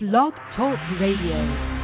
Blog Talk Radio.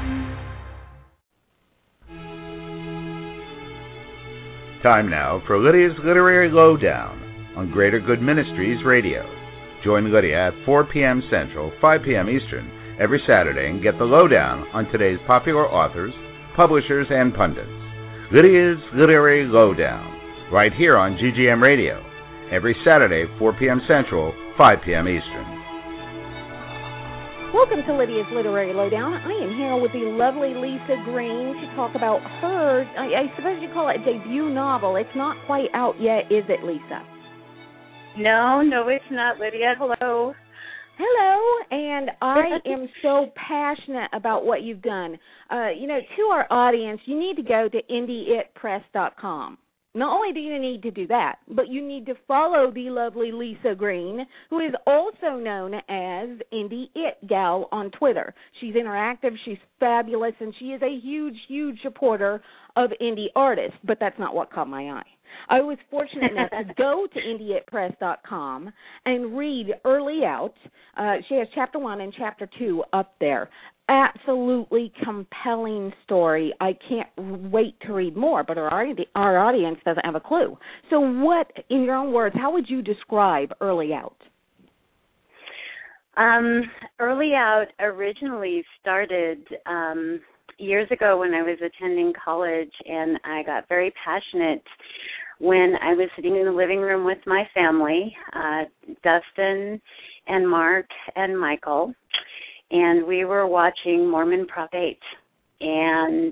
Time now for Lydia's Literary Lowdown on Greater Good Ministries Radio. Join Lydia at 4 p.m. Central, 5 p.m. Eastern, every Saturday and get the lowdown on today's popular authors, publishers, and pundits. Lydia's Literary Lowdown, right here on GGM Radio, every Saturday, 4 p.m. Central, 5 p.m. Eastern. Welcome to Lydia's Literary Lowdown. I am here with the lovely Lisa Green to talk about her, I suppose you call it a debut novel. It's not quite out yet, is it, Lisa? No, it's not, Lydia. Hello. Hello, and I am so passionate about what you've done. To our audience, you need to go to indieitpress.com. Not only do you need to do that, but you need to follow the lovely Lisa Green, who is also known as Indie It Gal on Twitter. She's interactive, she's fabulous, and she is a huge, huge supporter of indie artists, but that's not what caught my eye. I was fortunate enough to go to indieitpress.com and read Early Out. She has Chapter 1 and Chapter 2 up there. Absolutely compelling story. I can't wait to read more, but our audience doesn't have a clue. So what, in your own words, how would you describe Early Out? Early Out originally started years ago when I was attending college, and I got very passionate when I was sitting in the living room with my family, Dustin and Mark and Michael, and we were watching Mormon Prop 8. And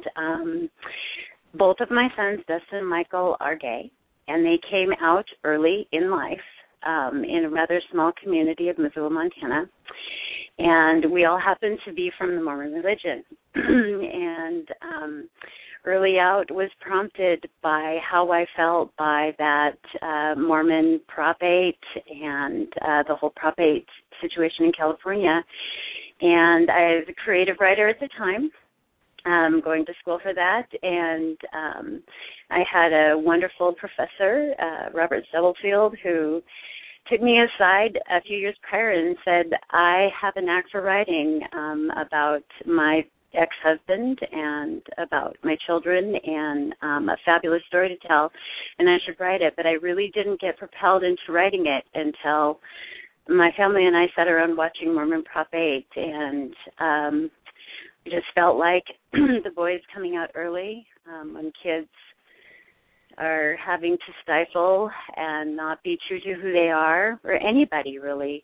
both of my sons, Dustin and Michael, are gay, and they came out early in life in a rather small community of Missoula, Montana. And we all happened to be from the Mormon religion. And Early Out was prompted by how I felt by that Mormon Prop 8 and the whole Prop 8 situation in California. And I was a creative writer at the time, going to school for that. And I had a wonderful professor, Robert Stubblefield, who took me aside a few years prior and said, I have a knack for writing about my ex-husband and about my children and a fabulous story to tell, and I should write it. But I really didn't get propelled into writing it until my family and I sat around watching Mormon Prop 8, and we just felt like the boys coming out early, when kids are having to stifle and not be true to who they are, or anybody really,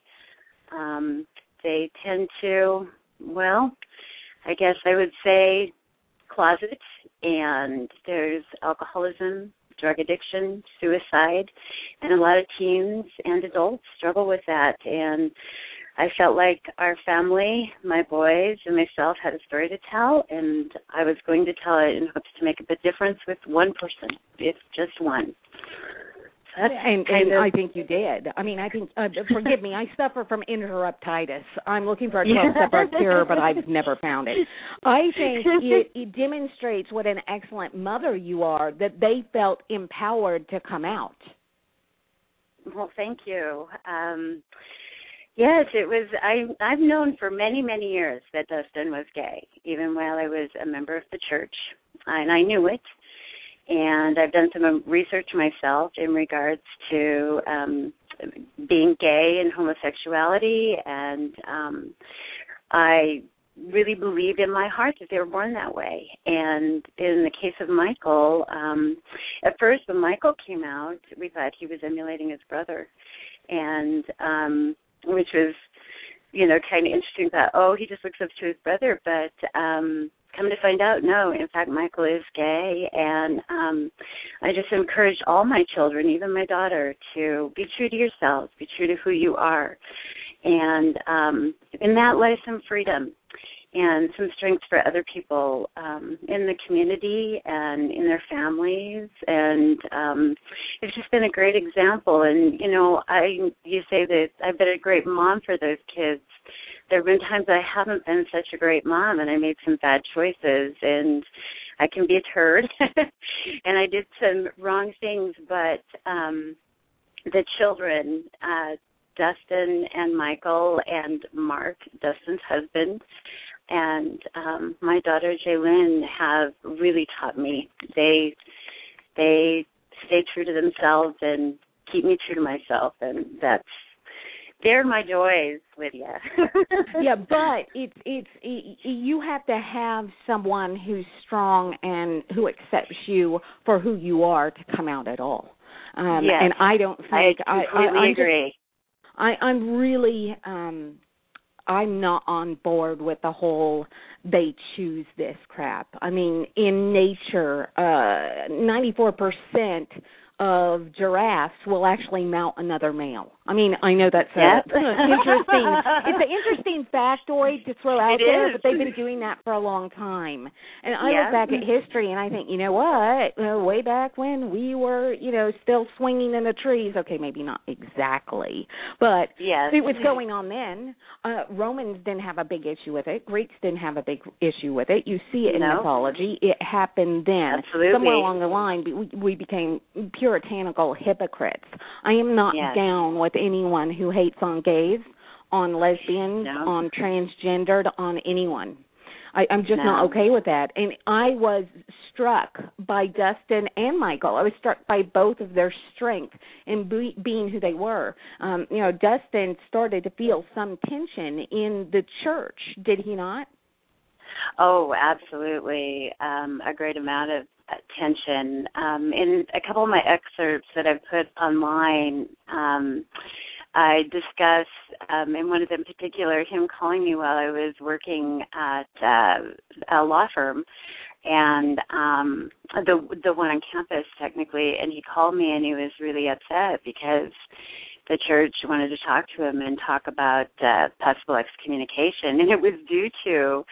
they tend to, well, I guess I would say closet, and there's alcoholism, drug addiction, suicide, and a lot of teens and adults struggle with that. And I felt like our family, my boys and myself, had a story to tell, and I was going to tell it in hopes to make a big difference with one person, if just one. And I think you did. I mean, I think, forgive me, I suffer from interruptitis. I'm looking for a 12-step cure, but I've never found it. I think it demonstrates what an excellent mother you are, that they felt empowered to come out. Well, thank you. Yes, it was. I've known for many, many years that Dustin was gay, even while I was a member of the church, and I knew it. And I've done some research myself in regards to being gay and homosexuality, and I really believed in my heart that they were born that way. And in the case of Michael, at first when Michael came out, we thought he was emulating his brother, and which was, kind of interesting. Thought, he just looks up to his brother, but come to find out, no, in fact, Michael is gay, and I just encourage all my children, even my daughter, to be true to yourselves, be true to who you are, and in that lies some freedom and some strength for other people in the community and in their families, and it's just been a great example. And, you say that I've been a great mom for those kids. There have been times I haven't been such a great mom, and I made some bad choices, and I can be a turd, and I did some wrong things, but the children, Dustin and Michael and Mark, Dustin's husband, and my daughter Jaylyn have really taught me. They stay true to themselves and keep me true to myself, and they're my joys, Lydia. Yeah, but it's you have to have someone who's strong and who accepts you for who you are to come out at all. Yes, and I don't think I completely agree. I'm really I'm not on board with the whole they choose this crap. I mean, in nature, 94% of giraffes will actually mount another male. I mean, I know that's interesting. It's an interesting factoid to throw out there, but they've been doing that for a long time. And I look back at history and I think, you know what? Way back when we were, still swinging in the trees. Okay, maybe not exactly, but it was going on then. Romans didn't have a big issue with it. Greeks didn't have a big issue with it. You see it in mythology. It happened then. Absolutely. Somewhere along the line, we became puritanical hypocrites. I am not down with anyone who hates on gays, on lesbians, on transgendered, on anyone. I'm just not okay with that. And I was struck by Dustin and Michael. I was struck by both of their strength in being who they were. Dustin started to feel some tension in the church, did he not? Oh, absolutely. A great amount of tension. In a couple of my excerpts that I've put online, I discuss, in one of them in particular, him calling me while I was working at a law firm, and the one on campus, technically, and he called me and he was really upset because the church wanted to talk to him and talk about possible excommunication, and it was due to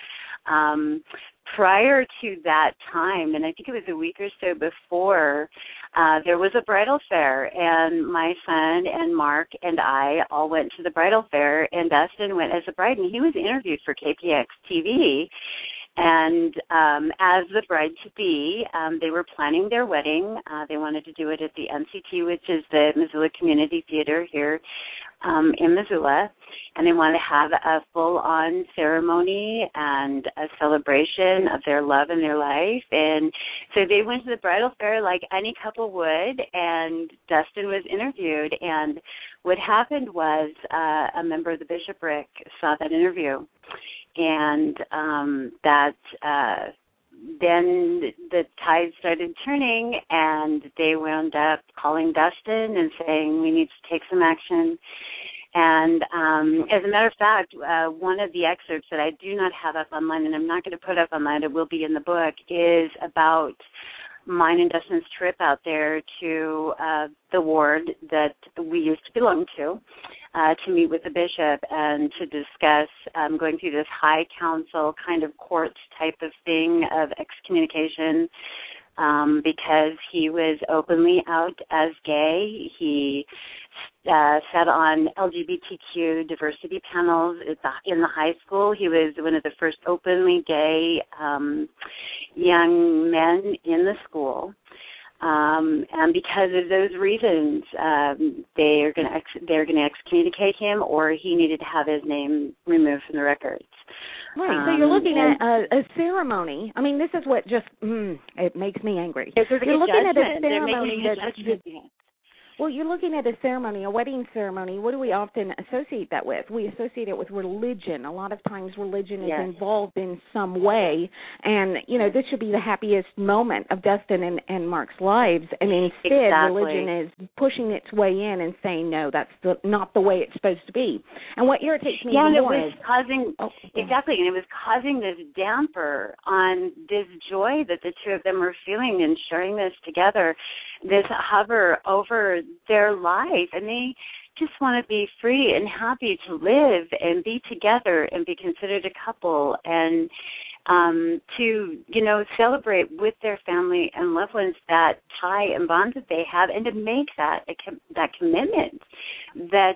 prior to that time, and I think it was a week or so before, there was a bridal fair, and my son and Mark and I all went to the bridal fair, and Dustin went as a bride, and he was interviewed for KPX TV. And as the bride-to-be, they were planning their wedding. They wanted to do it at the MCT, which is the Missoula Community Theater here in Missoula. And they wanted to have a full-on ceremony and a celebration of their love and their life. And so they went to the bridal fair like any couple would, and Dustin was interviewed. And what happened was a member of the bishopric saw that interview. And then the tide started turning, and they wound up calling Dustin and saying, we need to take some action. And as a matter of fact, one of the excerpts that I do not have up online, and I'm not going to put up online, it will be in the book, is about mine and Dustin's trip out there to the ward that we used to belong to meet with the bishop and to discuss going through this high council kind of court type of thing of excommunication because he was openly out as gay. He sat on LGBTQ diversity panels in the high school. He was one of the first openly gay young men in the school. And because of those reasons, they're going to excommunicate him, or he needed to have his name removed from the records. Right. So you're looking at a ceremony. I mean, this is what just it makes me angry. You're looking at a ceremony well, you're looking at a ceremony, a wedding ceremony. What do we often associate that with? We associate it with religion. A lot of times religion is involved in some way. And, this should be the happiest moment of Dustin and Mark's lives. And instead, religion is pushing its way in and saying, no, that's not the way it's supposed to be. And what irritates me more is... Exactly, and it was causing this damper on this joy that the two of them were feeling and sharing this together, this hover over their life, and they just want to be free and happy to live and be together and be considered a couple, and to celebrate with their family and loved ones that tie and bond that they have, and to make that that commitment that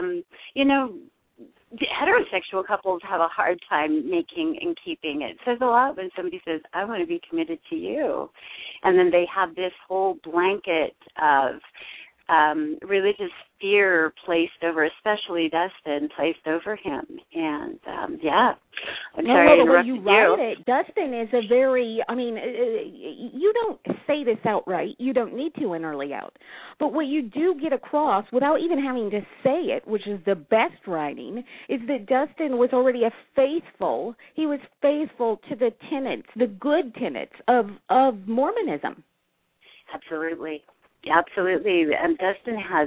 heterosexual couples have a hard time making and keeping. It says a lot when somebody says, I want to be committed to you. And then they have this whole blanket of religious fear placed over, especially Dustin, placed over him. And, I'm sorry I interrupted you write it, Dustin is a very, you don't say this outright. You don't need to in Early Out. But what you do get across without even having to say it, which is the best writing, is that Dustin was already he was faithful to the tenets, the good tenets of Mormonism. Absolutely. Absolutely. And Dustin has,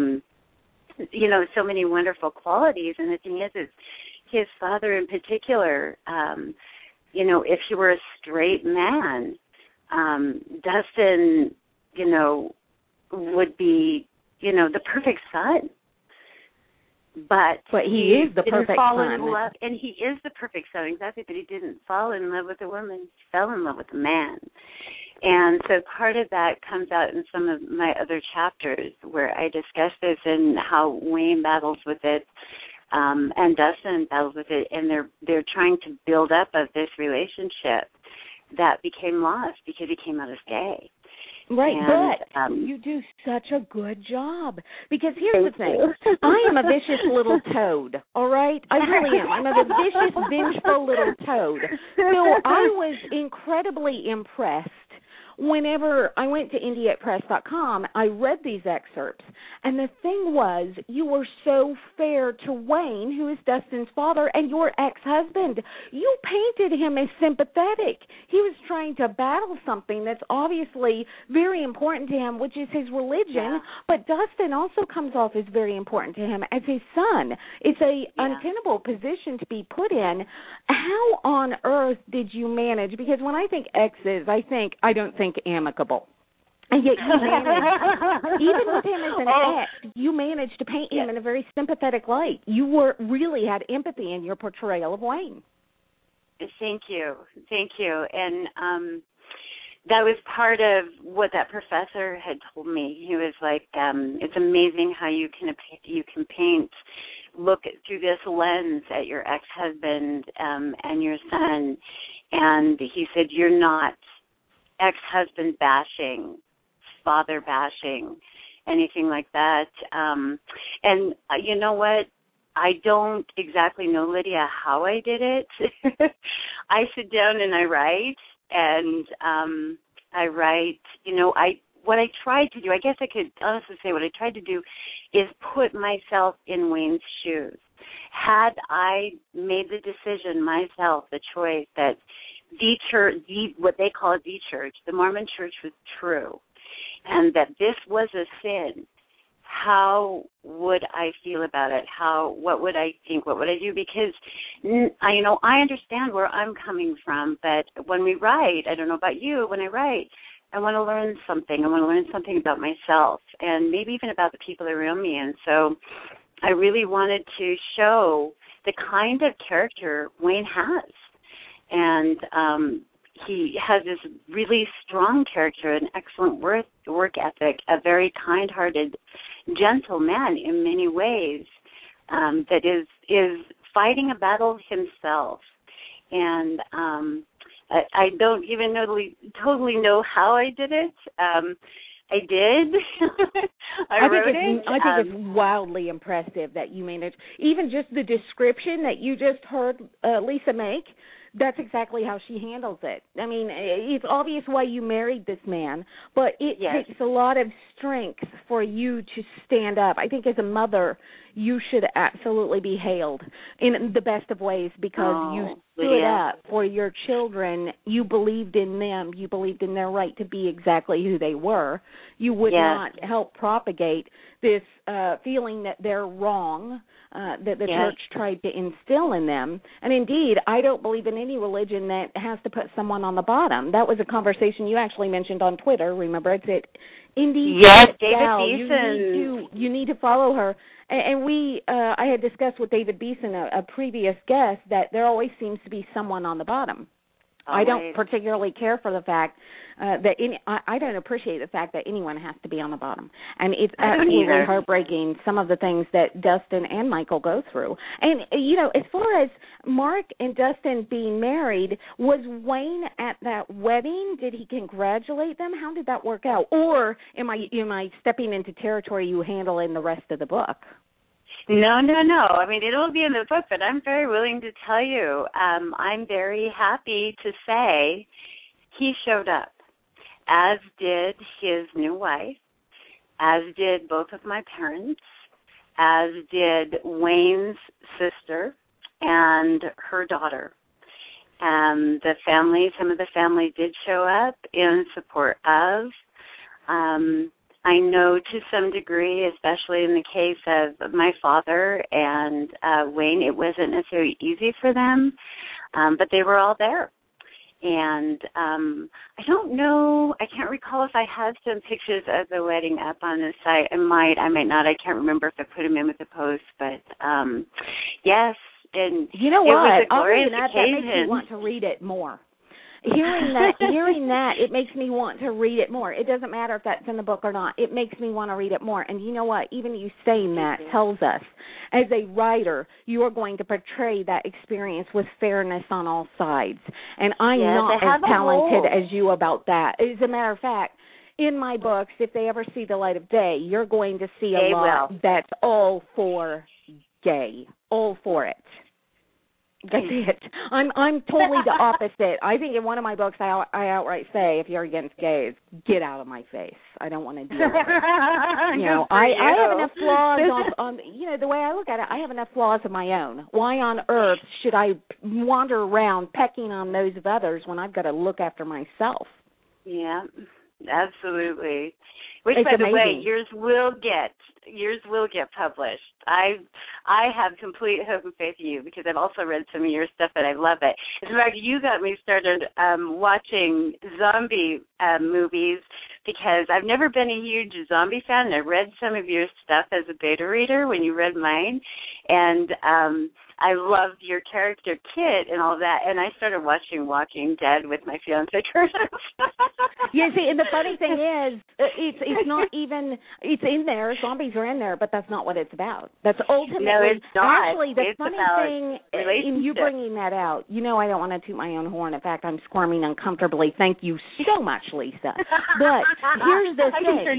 so many wonderful qualities. And the thing is his father in particular, if he were a straight man, Dustin, would be, the perfect son. But he is the perfect son. And he is the perfect son, exactly, but he didn't fall in love with a woman. He fell in love with a man. And so part of that comes out in some of my other chapters where I discuss this and how Wayne battles with it, and Dustin battles with it, and they're trying to build up of this relationship that became lost because he came out as gay. Right, but you do such a good job. Because here's the thing. I am a vicious little toad, all right? I really am. I'm a vicious, vengeful little toad. So I was incredibly impressed. Whenever I went to IndieItPress.com, I read these excerpts, and the thing was, you were so fair to Wayne, who is Dustin's father, and your ex-husband. You painted him as sympathetic. He was trying to battle something that's obviously very important to him, which is his religion, but Dustin also comes off as very important to him as his son. It's a untenable position to be put in. How on earth did you manage? Because when I think exes, I don't think amicable. And yet you managed, even with him as an ex, you managed to paint him in a very sympathetic light. You really had empathy in your portrayal of Wayne. Thank you. And that was part of what that professor had told me. He was like, it's amazing how you can paint, look through this lens at your ex-husband and your son. And he said, you're not ex-husband bashing, father bashing, anything like that. And you know what? I don't exactly know, Lydia, how I did it. I sit down and I write, what I tried to do, I guess I could honestly say what I tried to do is put myself in Wayne's shoes. Had I made the decision myself, the choice that the church, what they call the church, the Mormon church was true, and that this was a sin, how would I feel about it? What would I think? What would I do? Because, I understand where I'm coming from, but when we write, I don't know about you, when I write, I want to learn something. I want to learn something about myself and maybe even about the people around me. And so I really wanted to show the kind of character Wayne has. And he has this really strong character, an excellent work ethic, a very kind-hearted, gentle man in many ways that is fighting a battle himself. And I don't even totally know how I did it. I did. I wrote it. I think it's wildly impressive that you managed. Even just the description that you just heard Lisa make, that's exactly how she handles it. I mean, it's obvious why you married this man, but it takes a lot of strength for you to stand up. I think as a mother, you should absolutely be hailed in the best of ways because you stood up for your children. You believed in them. You believed in their right to be exactly who they were. You would not help propagate this feeling that they're wrong, that the church tried to instill in them. And indeed, I don't believe in any religion that has to put someone on the bottom. That was a conversation you actually mentioned on Twitter. Remember, it's at Indy. Yes, David Beeson. You need to follow her. And I had discussed with David Beeson, a previous guest, that there always seems to be someone on the bottom. I don't particularly care for the fact that I don't appreciate the fact that anyone has to be on the bottom. And it's absolutely heartbreaking, some of the things that Dustin and Michael go through. And, as far as Mark and Dustin being married, was Wayne at that wedding? Did he congratulate them? How did that work out? Or am I stepping into territory you handle in the rest of the book? No. I mean, it'll be in the book, but I'm very willing to tell you. I'm very happy to say he showed up, as did his new wife, as did both of my parents, as did Wayne's sister and her daughter. The family, some of the family did show up in support of. I know to some degree, especially in the case of my father and Wayne, it wasn't necessarily easy for them, but they were all there. And I don't know, I can't recall if I have some pictures of the wedding up on the site. I might not. I can't remember if I put them in with the post, but yes. And you know what? It was a glorious that occasion. Makes me want to read it more. Hearing that, it makes me want to read it more. It doesn't matter if that's in the book or not. It makes me want to read it more. And you know what? Even you saying that tells us, as a writer, you are going to portray that experience with fairness on all sides. And I'm not as talented as you about that. As a matter of fact, in my books, if they ever see the light of day, you're going to see a lot that's all for gay, all for it. That's it. I'm totally the opposite. I think in one of my books I outright say, if you're against gays, get out of my face. I don't want to deal with it. You know, I have enough flaws on the way I look at it, I have enough flaws of my own. Why on earth should I wander around pecking on those of others when I've got to look after myself? Yeah, absolutely. Which, it's by the amazing. way, yours will get published. I have complete hope and faith in you because I've also read some of your stuff and I love it. As a matter of fact, you got me started watching zombie movies because I've never been a huge zombie fan. And I read some of your stuff as a beta reader when you read mine, and I loved your character Kit and all that. And I started watching Walking Dead with my fiance Curtis. Yeah, see, and the funny thing is, it's not even, it's in there, zombies are in there, but that's not what it's about. That's ultimately, no, it's not. Actually, the it's funny about thing in you bringing that out, I don't want to toot my own horn. In fact, I'm squirming uncomfortably. Thank you so much, Lisa. But here's the thing.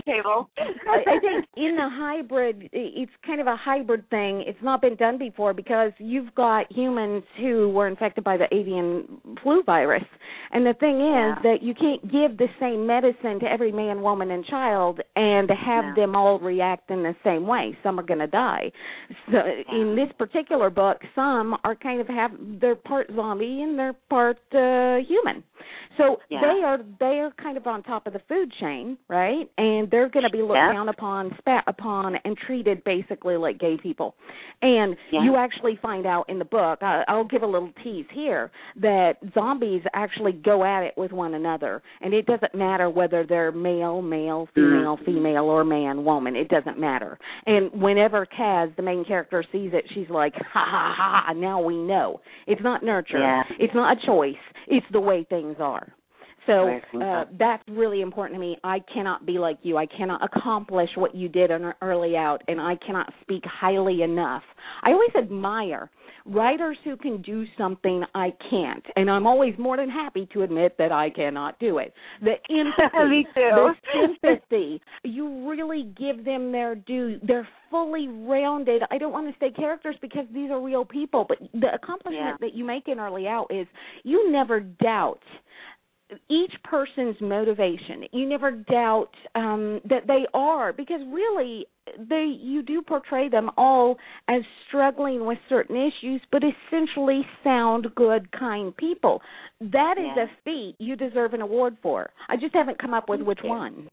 I think in the hybrid, it's kind of a hybrid thing. It's not been done before because you've got humans who were infected by the avian flu virus. And the thing is that you can't give the same medicine to every man, woman, and child and have them all react in the same way. Some are going to die. So in this particular book, some are kind of they're part zombie and they're part human. So they are kind of on top of the food chain, right? And they're going to be looked down upon, spat upon, and treated basically like gay people. And you actually find out in the book, I'll give a little tease here, that zombies actually go at it with one another. And it doesn't matter whether they're male, female, female, or man, woman. It doesn't matter. And whenever Kaz, the main character, sees it, she's like, ha, ha, ha, now we know. It's not nurture. Yeah. It's not a choice. It's the way things are. So that's really important to me. I cannot be like you. I cannot accomplish what you did early out, and I cannot speak highly enough. I always admire writers who can do something I can't, and I'm always more than happy to admit that I cannot do it. The empathy, me too. the sympathy, you really give them their due. They're fully rounded. I don't want to say characters because these are real people, but the accomplishment that you make in Early Out is you never doubt each person's motivation. You never doubt that they are, because really you do portray them all as struggling with certain issues, but essentially sound, good, kind people. That is a feat you deserve an award for. I just haven't come up with which one.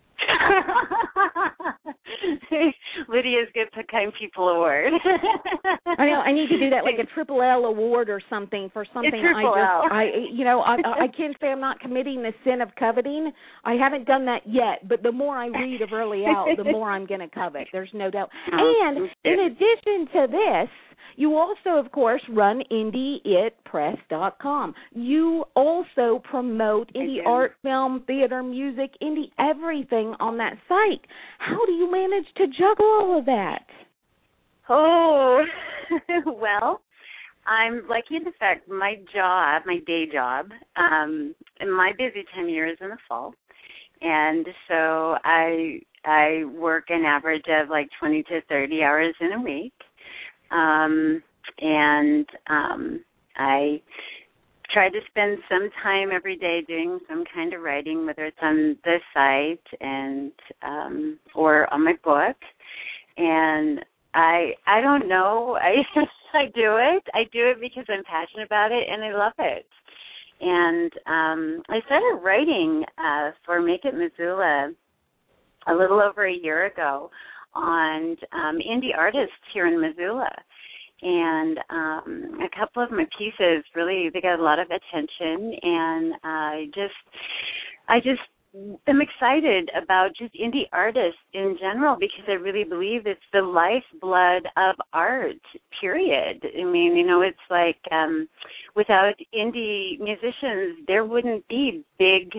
Lydia's gets a Kind People Award. I know. I need to do that, like a Triple L award or something for something I can't say I'm not committing the sin of coveting. I haven't done that yet, but the more I read of Early Out, the more I'm going to covet. There's no doubt. And in addition to this, you also, of course, run IndieItPress.com. You also promote indie art, film, theater, music, indie everything on that site. How do you manage to juggle all of that? Oh, well, I'm lucky in the fact my day job, and my busy time of year is in the fall. And so I I work an average of like 20 to 30 hours in a week. I try to spend some time every day doing some kind of writing, whether it's on the site and or on my book. And I don't know. I do it. I do it because I'm passionate about it and I love it. And I started writing for Make It Missoula a little over a year ago on indie artists here in Missoula. And a couple of my pieces really, they got a lot of attention, and I just am excited about just indie artists in general because I really believe it's the lifeblood of art, period. I mean, it's like without indie musicians, there wouldn't be big,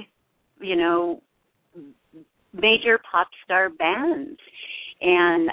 major pop star bands. And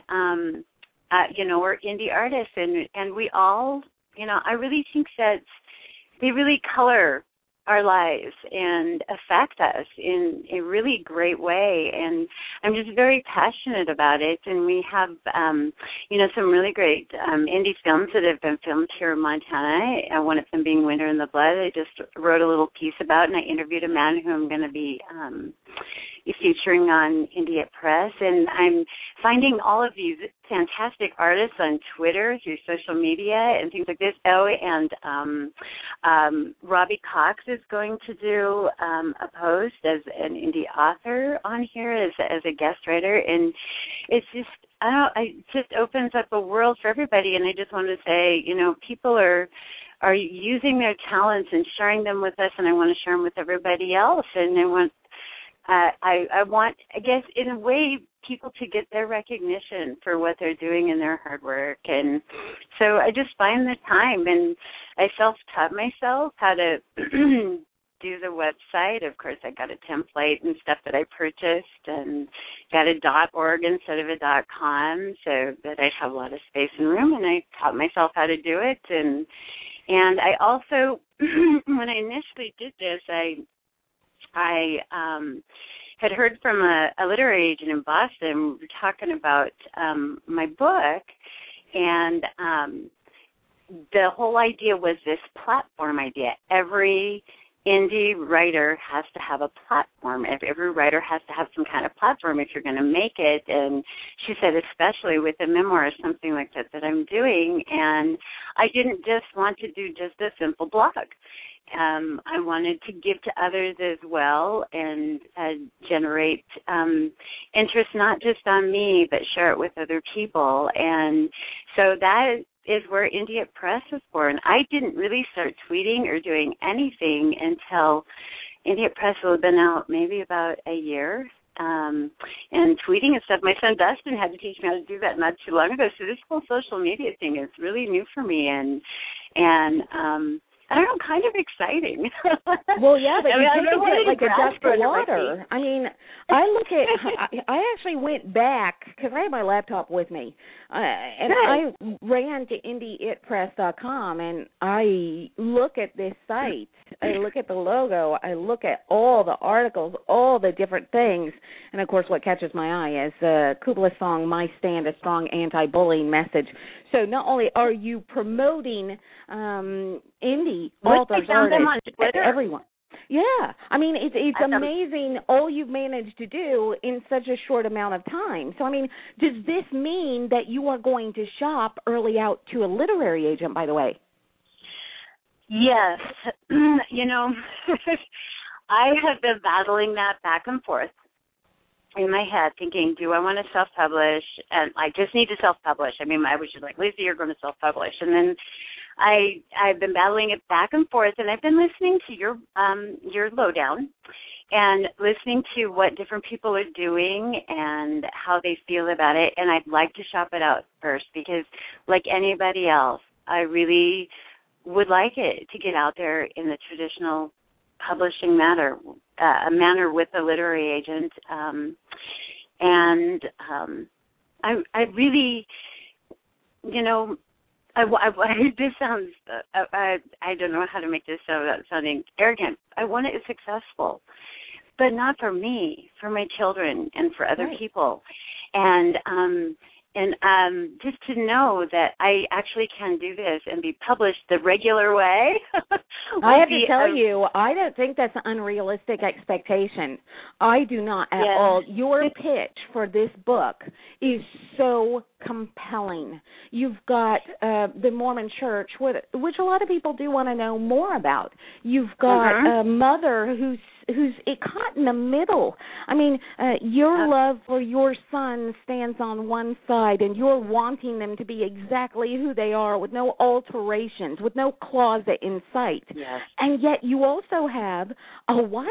we're indie artists, and we all, I really think that they really color our lives and affect us in a really great way. And I'm just very passionate about it. And we have, some really great indie films that have been filmed here in Montana, one of them being Winter in the Blood. I just wrote a little piece about, and I interviewed a man who I'm going to be featuring on Indie It Press. And I'm finding all of these fantastic artists on Twitter through social media and things like this. Oh, and Robbie Cox is going to do a post as an indie author on here as a guest writer. And it's just, it just opens up a world for everybody. And I just want to say, people are using their talents and sharing them with us, and I want to share them with everybody else. And I want, I guess, in a way, people to get their recognition for what they're doing in their hard work. And so I just find the time, and I self-taught myself how to do the website. Of course, I got a template and stuff that I purchased, and got a .org instead of a .com so that I have a lot of space and room, and I taught myself how to do it. And I also, when I initially did this, I had heard from a literary agent in Boston. We were talking about my book, and the whole idea was this platform idea. Every indie writer has to have a platform. Every writer has to have some kind of platform if you're going to make it. And she said, especially with a memoir or something like that I'm doing. And I didn't just want to do just a simple blog. I wanted to give to others as well and generate interest not just on me, but share it with other people. And so that is where Indie It Press was born. I didn't really start tweeting or doing anything until Indie It Press will have been out maybe about a year. And tweeting and stuff, my son Dustin had to teach me how to do that not too long ago. So this whole social media thing is really new for me, and I don't know, kind of exciting. Well, yeah, but you think of it like a duck to water. I mean, I actually went back, because I had my laptop with me, and I ran to indieitpress.com, and I look at this site. I look at the logo. I look at all the articles, all the different things. And, of course, what catches my eye is Kubla's song, My Stand, a Strong Anti-Bullying Message. So not only are you promoting indie authors, artists, everyone. Yeah. I mean, it's amazing all you've managed to do in such a short amount of time. So, I mean, does this mean that you are going to shop early out to a literary agent, by the way? Yes. I have been battling that back and forth in my head, thinking, do I want to self-publish? And I just need to self-publish. I mean, I was just like, Lizzie, you're going to self-publish. And then I've been battling it back and forth, and I've been listening to your lowdown and listening to what different people are doing and how they feel about it. And I'd like to shop it out first because, like anybody else, I really would like it to get out there in the traditional publishing manner with a literary agent. I really, this sounds, I don't know how to make this sound without sounding arrogant. I want it successful. but not for me, for my children and for other people. And just to know that I actually can do this and be published the regular way. I have to tell you, I don't think that's an unrealistic expectation. I do not at all. Your pitch for this book is so compelling. You've got the Mormon Church, which a lot of people do want to know more about. You've got a mother who's caught in the middle. I mean, your love for your son stands on one side, and you're wanting them to be exactly who they are, with no alterations, with no closet in sight. Yes. And yet you also have a wife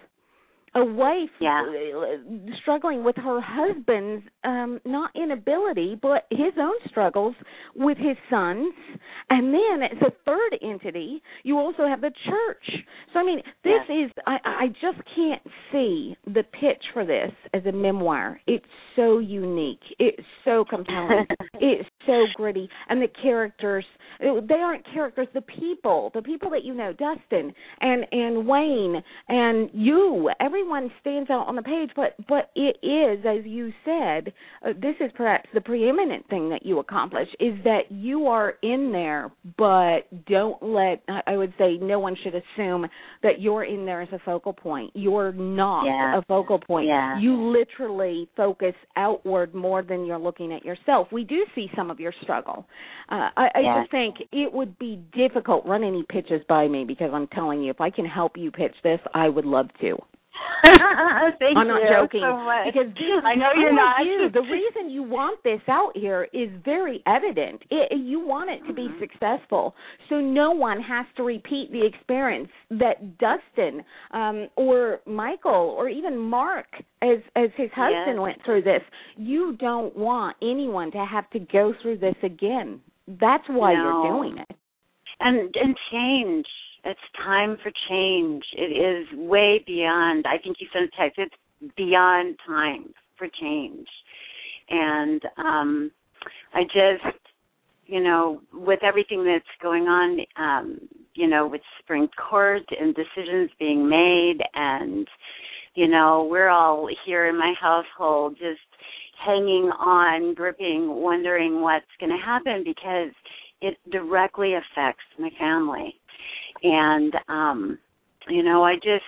struggling with her husband's not inability, but his own struggles with his sons. And then as a third entity, you also have the church. So, I mean, this is, I just can't see the pitch for this as a memoir. It's so unique. It's so compelling. It's so gritty. And the characters, they aren't characters, the people that you know, Dustin and Wayne and you, everyone stands out on the page, but it is, as you said, this is perhaps the preeminent thing that you accomplish, is that you are in there, but don't let, I would say no one should assume that you're in there as a focal point. You're not a focal point. Yeah. You literally focus outward more than you're looking at yourself. We do see some of your struggle. I just think it would be difficult. Run any pitches by me, because I'm telling you, if I can help you pitch this, I would love to. I'm not joking. So much. Because I know you're not. The reason you want this out here is very evident. You want it to be successful, so no one has to repeat the experience that Dustin or Michael or even Mark, as his husband went through this. You don't want anyone to have to go through this again. That's why you're doing it. And change. It's time for change. It is way beyond, I think you said text, it's beyond time for change. And I just, with everything that's going on, with Supreme Court and decisions being made, and, we're all here in my household just hanging on, gripping, wondering what's going to happen, because it directly affects my family. And, I just,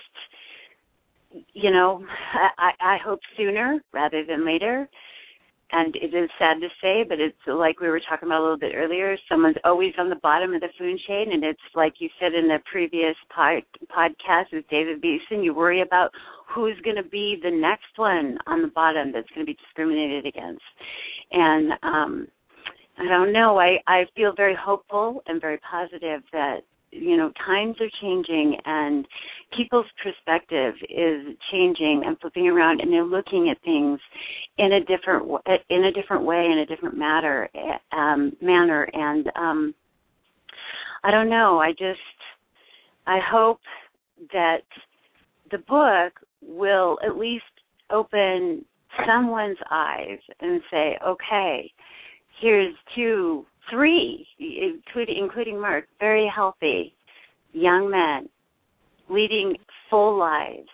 I hope sooner rather than later. And it is sad to say, but it's like we were talking about a little bit earlier, someone's always on the bottom of the food chain. And it's like you said in the previous podcast with David Beeson, you worry about who's going to be the next one on the bottom that's going to be discriminated against. And I don't know. I feel very hopeful and very positive that, times are changing and people's perspective is changing and flipping around, and they're looking at things in a different way, in a different manner. And I don't know. I hope that the book will at least open someone's eyes and say, okay, here's 2, 3, including Mark, very healthy young men leading full lives,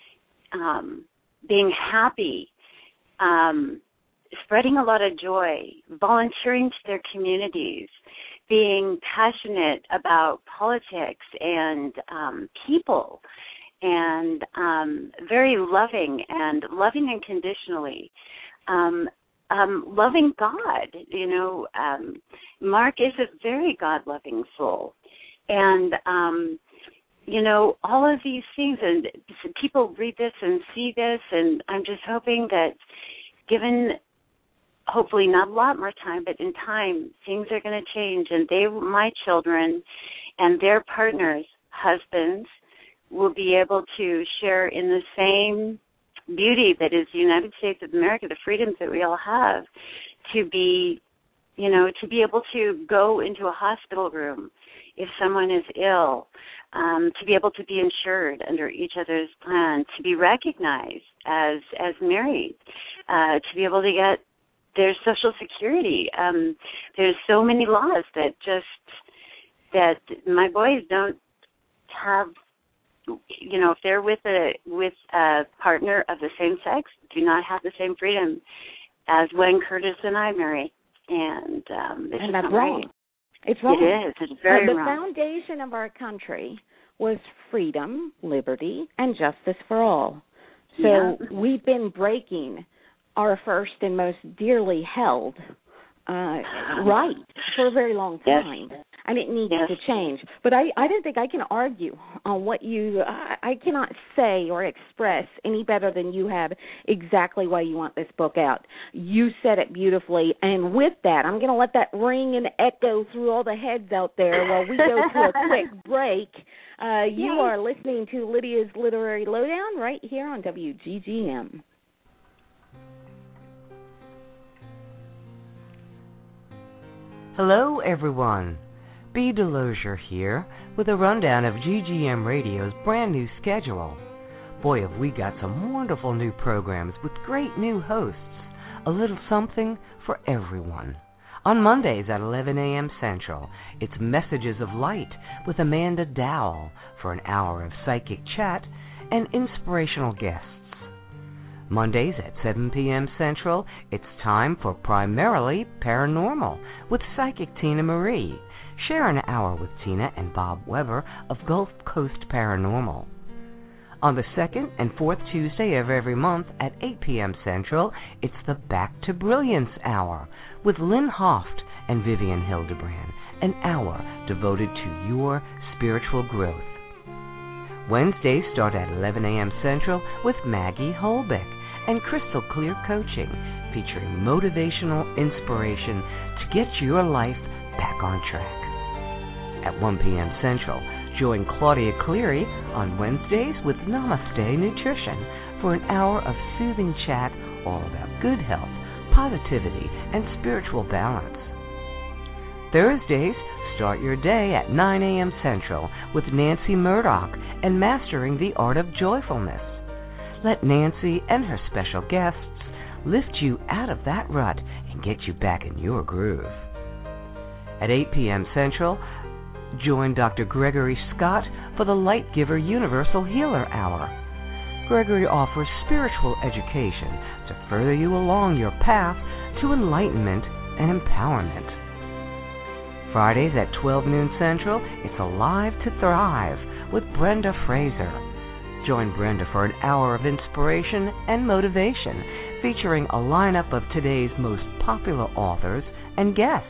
being happy, spreading a lot of joy, volunteering to their communities, being passionate about politics and people, and very loving unconditionally. Loving God, Mark is a very God-loving soul. And, all of these things, and people read this and see this, and I'm just hoping that given, hopefully not a lot more time, but in time, things are going to change, and my children and their partners, husbands, will be able to share in the same beauty that is the United States of America, the freedoms that we all have, to be able to go into a hospital room if someone is ill, to be able to be insured under each other's plan, to be recognized as married, to be able to get their Social Security. There's so many laws that my boys don't have if they're with a partner of the same sex, do not have the same freedom as when Curtis and I marry. And that's wrong. Right. It's wrong. It is. It's very wrong. The foundation of our country was freedom, liberty, and justice for all. So we've been breaking our first and most dearly held right for a very long time. Yes. And it needs to change. But I don't think I can argue on what I cannot say or express any better than you have exactly why you want this book out. You said it beautifully. And with that, I'm going to let that ring and echo through all the heads out there while we go to a quick break. You are listening to Lydia's Literary Lowdown right here on WGGM. Hello, everyone. B. Delosier here with a rundown of GGM Radio's brand new schedule. Boy, have we got some wonderful new programs with great new hosts. A little something for everyone. On Mondays at 11 a.m. Central, it's Messages of Light with Amanda Dowell for an hour of psychic chat and inspirational guests. Mondays at 7 p.m. Central, it's time for Primarily Paranormal with Psychic Tina Marie. Share an hour with Tina and Bob Weber of Gulf Coast Paranormal. On the second and fourth Tuesday of every month at 8 p.m. Central, it's the Back to Brilliance Hour with Lynn Hoft and Vivian Hildebrand, an hour devoted to your spiritual growth. Wednesdays start at 11 a.m. Central with Maggie Holbeck and Crystal Clear Coaching, featuring motivational inspiration to get your life back on track. At 1 p.m. Central, join Claudia Cleary on Wednesdays with Namaste Nutrition for an hour of soothing chat all about good health, positivity, and spiritual balance. Thursdays, start your day at 9 a.m. Central with Nancy Murdoch and Mastering the Art of Joyfulness. Let Nancy and her special guests lift you out of that rut and get you back in your groove. At 8 p.m. Central, join Dr. Gregory Scott for the Light Giver Universal Healer Hour. Gregory offers spiritual education to further you along your path to enlightenment and empowerment. Fridays at 12 noon Central, it's Alive to Thrive with Brenda Fraser. Join Brenda for an hour of inspiration and motivation, featuring a lineup of today's most popular authors and guests.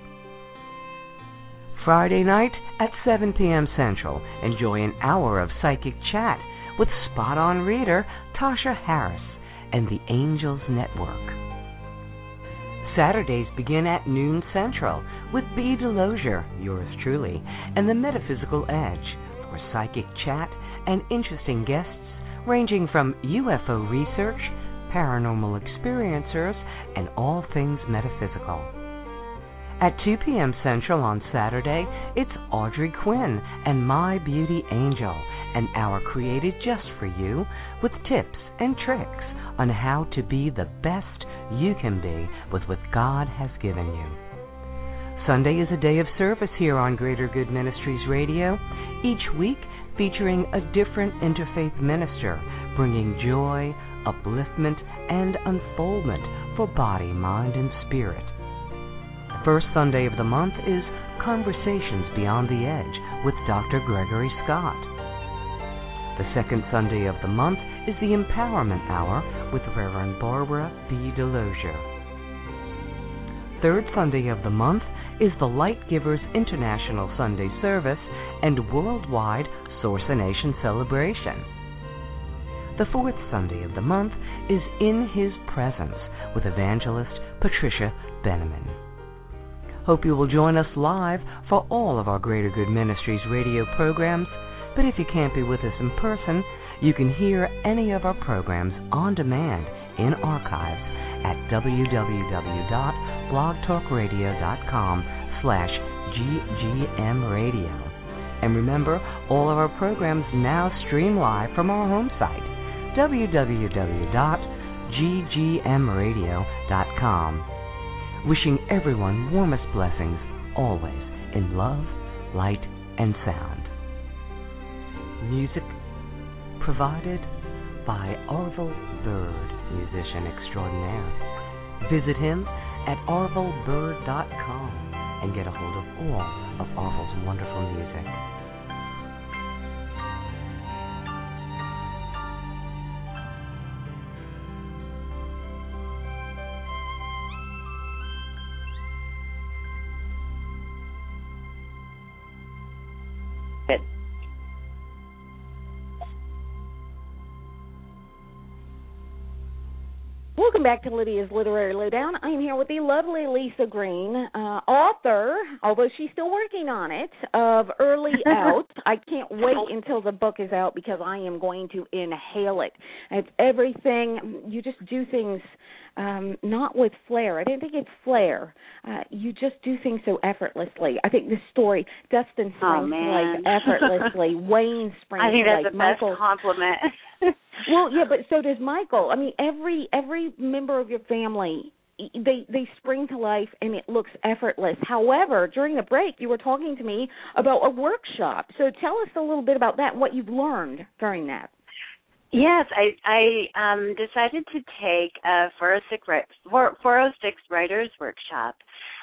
Friday night at 7 p.m. Central, enjoy an hour of psychic chat with spot-on reader Tasha Harris and the Angels Network. Saturdays begin at noon Central with B. Delosier, yours truly, and the Metaphysical Edge for psychic chat and interesting guests ranging from UFO research, paranormal experiencers, and all things metaphysical. At 2 p.m. Central on Saturday, it's Audrey Quinn and My Beauty Angel, an hour created just for you with tips and tricks on how to be the best you can be with what God has given you. Sunday is a day of service here on Greater Good Ministries Radio, each week featuring a different interfaith minister, bringing joy, upliftment, and unfoldment for body, mind, and spirit. The first Sunday of the month is Conversations Beyond the Edge with Dr. Gregory Scott. The second Sunday of the month is the Empowerment Hour with Reverend Barbara B. Delosier. Third Sunday of the month is the Light Givers International Sunday Service and Worldwide Sourcination Celebration. The fourth Sunday of the month is In His Presence with Evangelist Patricia Benneman. Hope you will join us live for all of our Greater Good Ministries radio programs, but if you can't be with us in person, you can hear any of our programs on demand in archives at www.blogtalkradio.com/ggmradio. And remember, all of our programs now stream live from our home site, www.ggmradio.com. Wishing everyone warmest blessings, always, in love, light, and sound. Music provided by Orville Bird, musician extraordinaire. Visit him at orvillebird.com and get a hold of all of Orville's wonderful music. Welcome back to Lydia's Literary Lowdown. I'm here with the lovely Lisa Green, author, although she's still working on it, of Early Out. I can't wait until the book is out because I am going to inhale it. It's everything. You just do things not with flair. I don't think it's flair. You just do things so effortlessly. I think this story, Dustin springs to life effortlessly. Wayne springs to life. I think that's the best compliment. Well, yeah, but so does Michael. I mean, every member of your family, they spring to life, and it looks effortless. However, during the break, you were talking to me about a workshop. So tell us a little bit about that and what you've learned during that. Yes, I decided to take a 406 Writers Workshop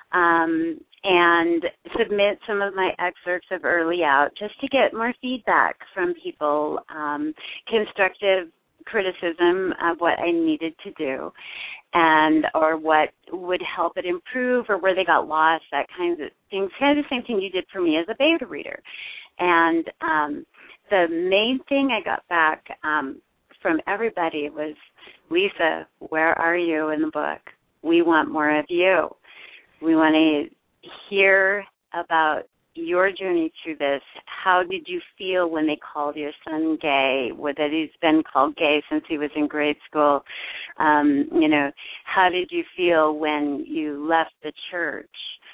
and submit some of my excerpts of Early Out just to get more feedback from people, constructive criticism of what I needed to do and or what would help it improve or where they got lost, that kinds of things, kind of the same thing you did for me as a beta reader. And the main thing I got back from everybody was, Lisa, where are you in the book? We want more of you. We want to hear about your journey through this. How did you feel when they called your son gay? That he's been called gay since he was in grade school. How did you feel when you left the church?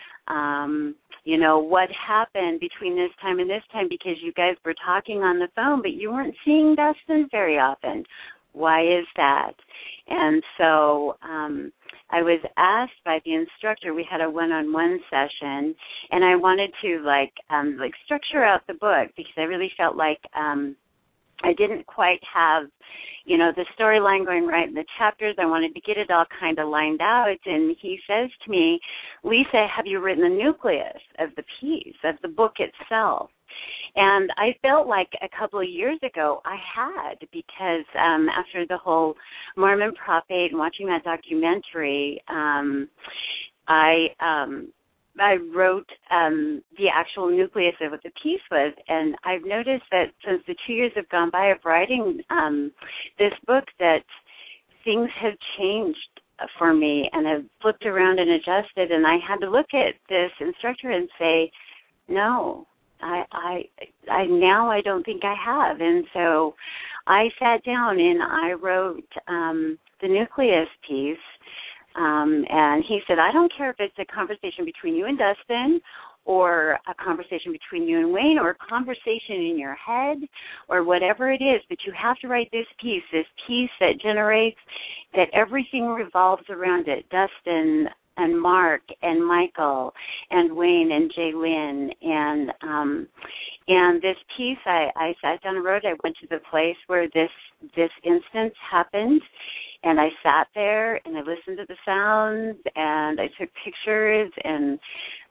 What happened between this time and this time, because you guys were talking on the phone, but you weren't seeing Dustin very often. Why is that? And so I was asked by the instructor, we had a one-on-one session, and I wanted to structure out the book because I really felt like I didn't quite have, the storyline going right in the chapters. I wanted to get it all kind of lined out. And he says to me, Lisa, have you written the nucleus of the piece, of the book itself? And I felt like a couple of years ago I had, because after the whole Mormon Prophet and watching that documentary, I wrote the actual nucleus of what the piece was, and I've noticed that since the 2 years have gone by of writing this book, that things have changed for me and have flipped around and adjusted, and I had to look at this instructor and say, no, I now I don't think I have. And so I sat down and I wrote the nucleus piece. And he said, I don't care if it's a conversation between you and Dustin or a conversation between you and Wayne or a conversation in your head or whatever it is, but you have to write this piece that generates, that everything revolves around it, Dustin and Mark and Michael and Wayne and Jaylynn. And this piece, I sat down and wrote. I went to the place where this instance happened, and I sat there and I listened to the sounds and I took pictures, and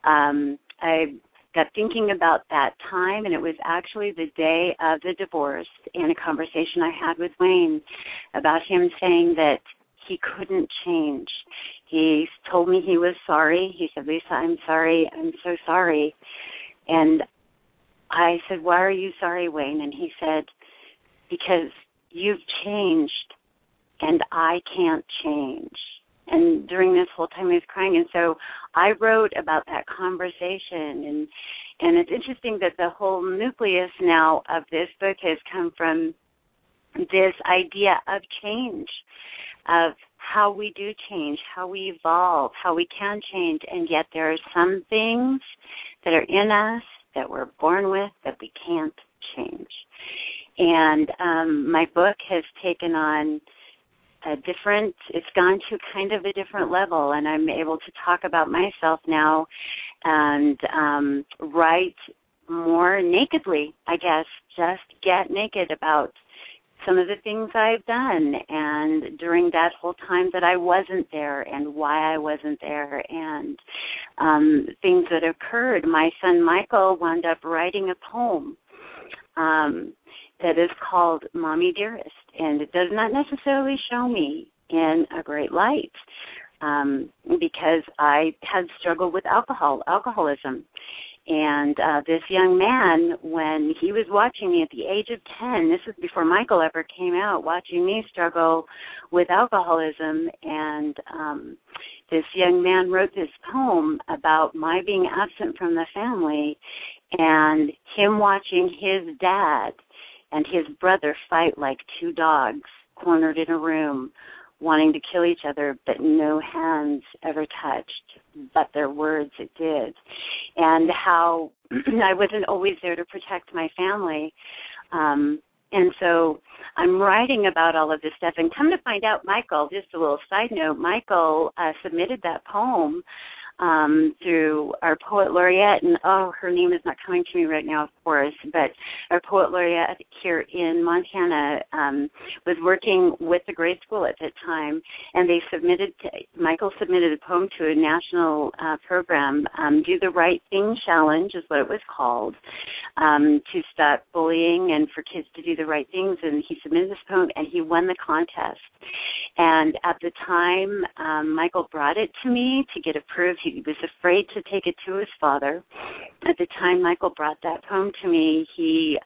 I got thinking about that time, and it was actually the day of the divorce and a conversation I had with Wayne about him saying that he couldn't change. He told me he was sorry. He said, Lisa, I'm sorry. I'm so sorry. And I said, why are you sorry, Wayne? And he said, because you've changed and I can't change. And during this whole time he was crying. And so I wrote about that conversation. And it's interesting that the whole nucleus now of this book has come from this idea of change, of how we do change, how we evolve, how we can change, and yet there are some things that are in us that we're born with that we can't change. And my book has taken on it's gone to kind of a different level, and I'm able to talk about myself now and write more nakedly, I guess, just get naked about some of the things I've done, and during that whole time that I wasn't there, and why I wasn't there, and things that occurred. My son Michael wound up writing a poem that is called Mommy Dearest, and it does not necessarily show me in a great light because I had struggled with alcoholism. And this young man, when he was watching me at the age of 10, this was before Michael ever came out, watching me struggle with alcoholism, and this young man wrote this poem about my being absent from the family and him watching his dad and his brother fight like two dogs cornered in a room, wanting to kill each other, but no hands ever touched, but their words it did. And how I wasn't always there to protect my family. And so I'm writing about all of this stuff. And come to find out, Michael, just a little side note, Michael submitted that poem through our poet laureate, and her name is not coming to me right now, of course, but our poet laureate here in Montana was working with the grade school at that time, and Michael submitted a poem to a national program, Do the Right Thing Challenge is what it was called, to stop bullying and for kids to do the right things, and he submitted this poem, and he won the contest. And at the time, Michael brought it to me to get approved. He was afraid to take it to his father. At the time Michael brought that poem to me, he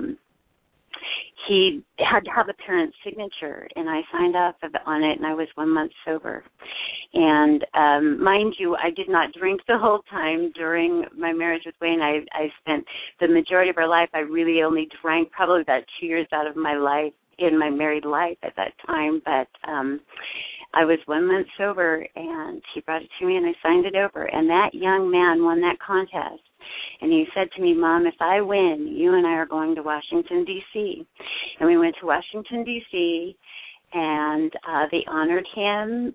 had to have a parent's signature, and I signed off on it, and I was 1 month sober. And mind you, I did not drink the whole time during my marriage with Wayne. I spent the majority of our life, I really only drank probably about 2 years out of my life, in my married life at that time, but I was 1 month sober, and he brought it to me, and I signed it over. And that young man won that contest, and he said to me, Mom, if I win, you and I are going to Washington, D.C. And we went to Washington, D.C., and they honored him.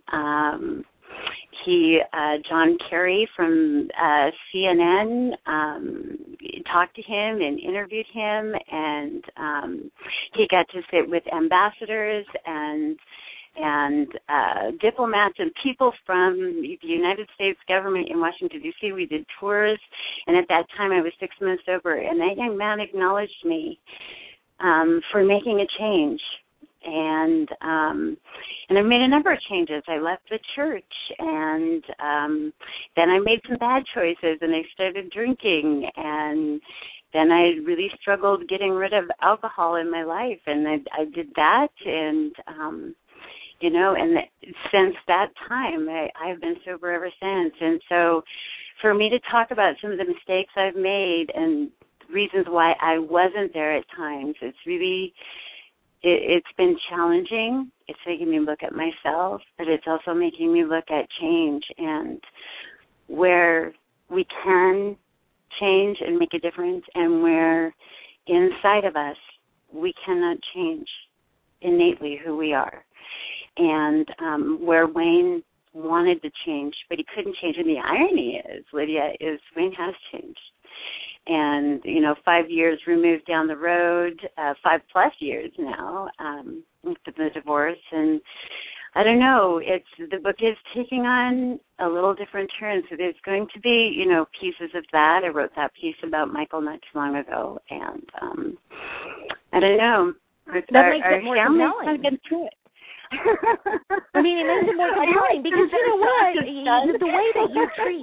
John Kerry from CNN talked to him and interviewed him, and he got to sit with ambassadors and diplomats and people from the United States government in Washington, D.C. We did tours, and at that time I was 6 months sober, and that young man acknowledged me for making a change. And I made a number of changes. I left the church, and then I made some bad choices, and I started drinking, and then I really struggled getting rid of alcohol in my life, and I did that, and and since that time, I've been sober ever since. And so for me to talk about some of the mistakes I've made and reasons why I wasn't there at times, it's really, it's been challenging. It's making me look at myself, but it's also making me look at change and where we can change and make a difference, and where inside of us we cannot change innately who we are. And where Wayne wanted to change, but he couldn't change. And the irony is, Lydia, is Wayne has changed. And, 5 years removed down the road, 5+ years now, after the divorce. And I don't know, the book is taking on a little different turn. So there's going to be, pieces of that. I wrote that piece about Michael not too long ago. And I don't know. That makes it more compelling. Kind of get through it. I mean, it makes it more compelling because you know what? The way that you treat,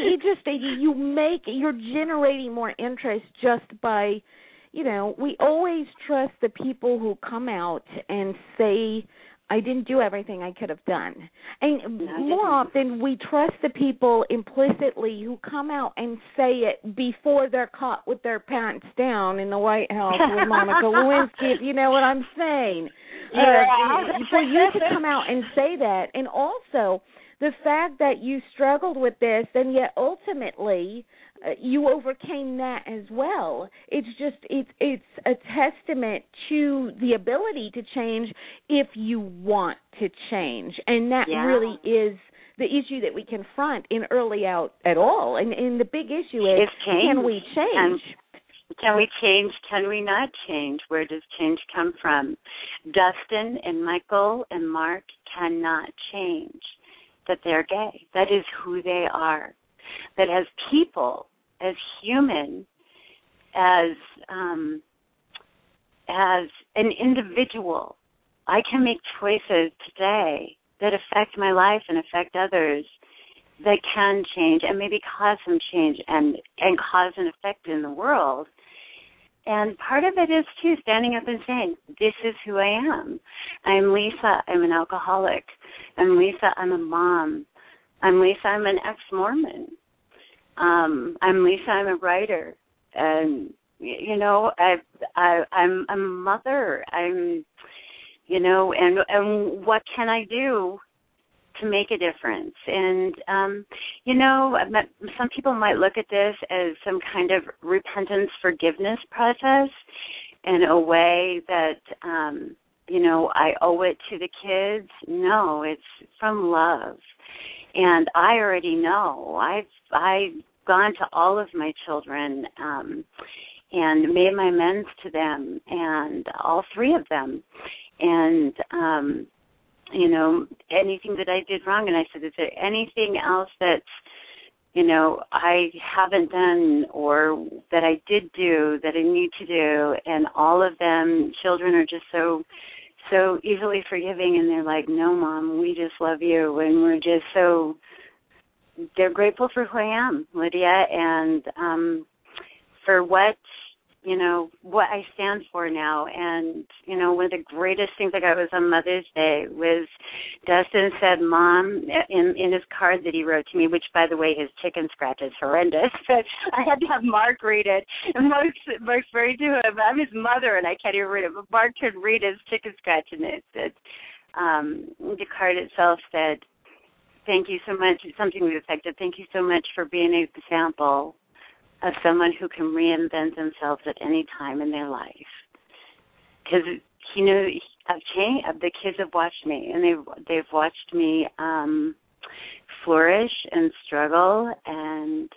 you're generating more interest just by, we always trust the people who come out and say, I didn't do everything I could have done. And more often we trust the people implicitly who come out and say it before they're caught with their pants down in the White House with Monica Lewinsky, if you know what I'm saying. For you to come out and say that, and also the fact that you struggled with this and yet ultimately you overcame that as well. It's a testament to the ability to change if you want to change, and that really is the issue that we confront in Early Out at all. And the big issue is, can we change? Can we change? Can we not change? Where does change come from? Dustin and Michael and Mark cannot change that they're gay. That is who they are. That as people, as human, as an individual, I can make choices today that affect my life and affect others that can change and maybe cause some change and cause an effect in the world. And part of it is, too, standing up and saying, this is who I am. I'm Lisa. I'm an alcoholic. I'm Lisa. I'm a mom. I'm Lisa. I'm an ex-Mormon. I'm Lisa. I'm a writer. And, you know, I'm a mother. I'm, you know, and what can I do to make a difference? And, you know, some people might look at this as some kind of repentance forgiveness process in a way that, you know, I owe it to the kids. No, it's from love. And I already know. I've gone to all of my children and made my amends to them, and all three of them. And, you know, anything that I did wrong, and I said, is there anything else that, you know, I haven't done or that I did do that I need to do? And all of them, children, are just so easily forgiving, and they're like, no, Mom, we just love you, and we're just so, they're grateful for who I am, Lydia, and for what, you know, what I stand for now. And, you know, one of the greatest things I got was on Mother's Day was Dustin said, Mom, in his card that he wrote to me, which, by the way, his chicken scratch is horrendous, but I had to have Mark read it. And Mark's very to him. I'm his mother, and I can't even read it, but Mark could read his chicken scratch, and it said, the card itself said, thank you so much, something to the effect of, thank you so much for being an example of someone who can reinvent themselves at any time in their life. Because, you know, I've changed. The kids have watched me, and they've watched me flourish and struggle and,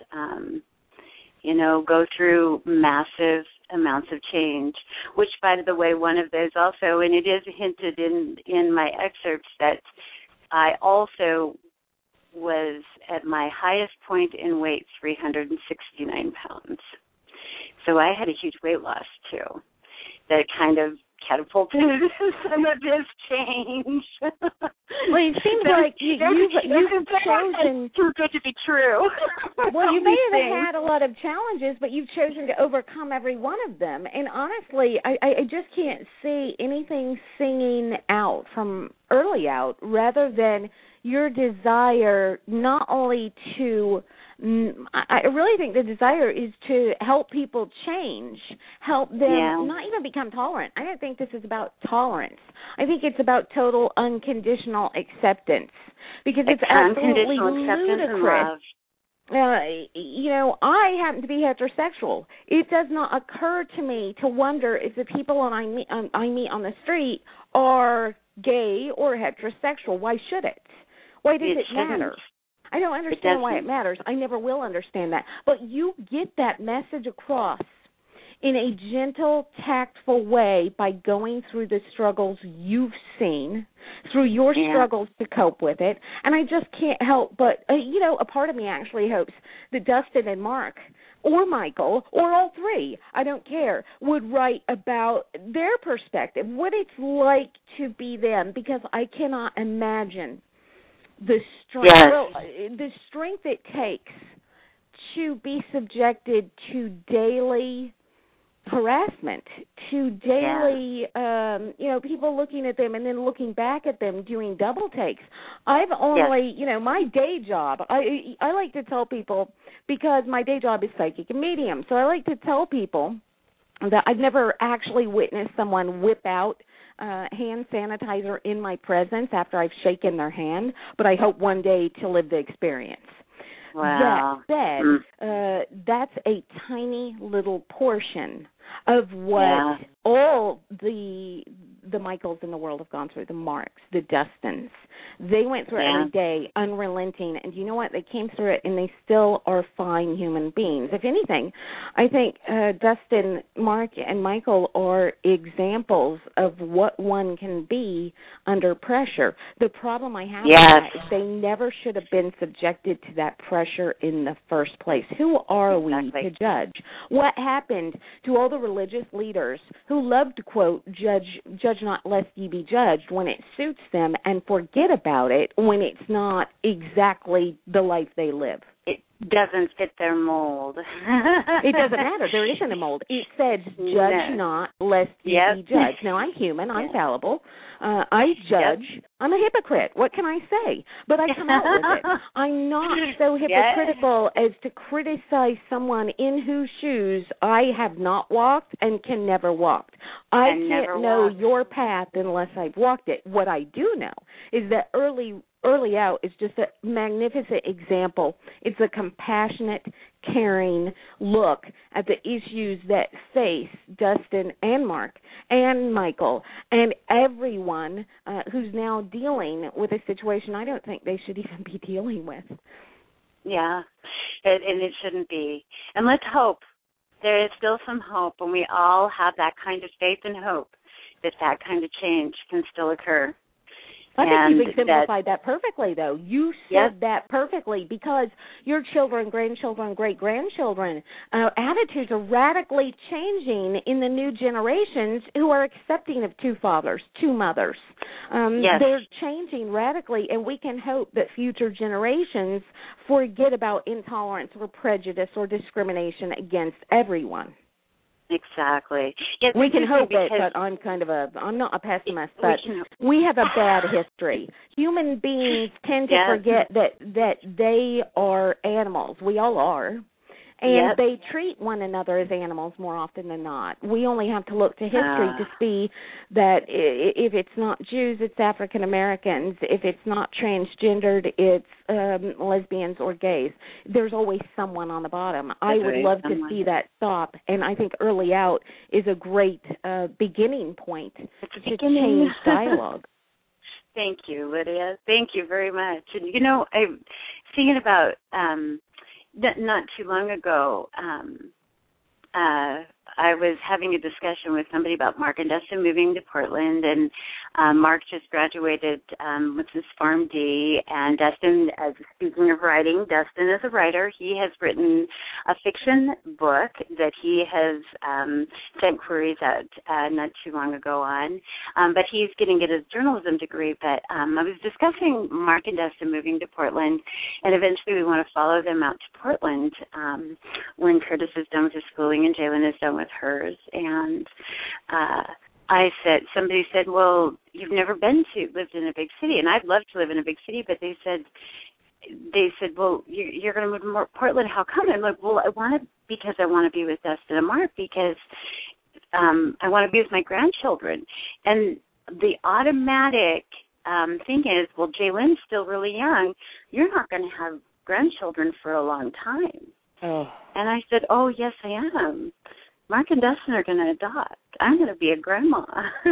you know, go through massive amounts of change, which, by the way, one of those also, and it is hinted in my excerpts, that I also was at my highest point in weight, 369 pounds. So I had a huge weight loss, too, that kind of catapulted some of this change. Well, it seems like you've chosen... Too good to be true. Well, you may have had a lot of challenges, but you've chosen to overcome every one of them. And honestly, I just can't see anything singing out from early out rather than your desire not only to, I really think the desire is to help people change, help them not even become tolerant. I don't think this is about tolerance. I think it's about total unconditional acceptance, because it's absolutely ludicrous. You know, I happen to be heterosexual. It does not occur to me to wonder if the people I meet on the street are gay or heterosexual. Why should it? Why does it matter? I don't understand why it matters. I never will understand that. But you get that message across in a gentle, tactful way by going through the struggles you've seen, through your struggles to cope with it. And I just can't help but, you know, a part of me actually hopes that Dustin and Mark or Michael or all three, I don't care, would write about their perspective, what it's like to be them, because I cannot imagine the strength it takes to be subjected to daily harassment, to daily, you know, people looking at them and then looking back at them doing double takes. I've only, you know, my day job, I like to tell people, because my day job is psychic and medium, so I like to tell people that I've never actually witnessed someone whip out hand sanitizer in my presence after I've shaken their hand, but I hope one day to live the experience. Wow. That said, that's a tiny little portion of what all the Michaels in the world have gone through, the Marks, the Dustins, They went through it every day, unrelenting, and you know what? They came through it, and they still are fine human beings. If anything, I think Dustin, Mark, and Michael are examples of what one can be under pressure. The problem I have with that is they never should have been subjected to that pressure in the first place. Who are we to judge? What happened to all the religious leaders who love to quote, judge not lest ye be judged when it suits them and forget about it when it's not exactly the life they live? It doesn't fit their mold. It doesn't matter. There isn't a mold. It said, judge not lest ye be judged. Now, I'm human. I'm fallible. I judge. I'm a hypocrite. What can I say? But I come out with it. I'm not so hypocritical as to criticize someone in whose shoes I have not walked and can never walk. I can't know your path unless I've walked it. What I do know is that Early Out is just a magnificent example. It's a compassionate, caring look at the issues that face Dustin and Mark and Michael and everyone who's now dealing with a situation I don't think they should even be dealing with. Yeah, and it shouldn't be. And let's hope. There is still some hope, and we all have that kind of faith and hope that kind of change can still occur. I think you've exemplified that perfectly, though. You said that perfectly because your children, grandchildren, great-grandchildren, attitudes are radically changing in the new generations who are accepting of two fathers, two mothers. They're changing radically, and we can hope that future generations forget about intolerance or prejudice or discrimination against everyone. Exactly. Yes, we can hope it, but I'm not a pessimist, but we have a bad history. Human beings tend to forget that they are animals. We all are. And they treat one another as animals more often than not. We only have to look to history to see that if it's not Jews, it's African Americans. If it's not transgendered, it's lesbians or gays. There's always someone on the bottom. I would love to see that stop, and I think Early Out is a great beginning point to change dialogue. Thank you, Lydia. Thank you very much. And, you know, I'm thinking about not too long ago, I was having a discussion with somebody about Mark and Dustin moving to Portland, and Mark just graduated with his PharmD, and Dustin, speaking of writing, Dustin is a writer. He has written a fiction book that he has sent queries out not too long ago on, but he's getting his journalism degree. But I was discussing Mark and Dustin moving to Portland, and eventually we want to follow them out to Portland when Curtis is done with his schooling and Jalen is done with hers. And somebody said, well, you've never lived in a big city, and I'd love to live in a big city, but they said, well, you're going to move to Portland. How come? I'm like, well, because I want to be with Dustin and Mark, because I want to be with my grandchildren. And the automatic thing is, well, Jalen's still really young. You're not going to have grandchildren for a long time. Oh. And I said, oh, yes, I am. Mark and Dustin are going to adopt. I'm going to be a grandma.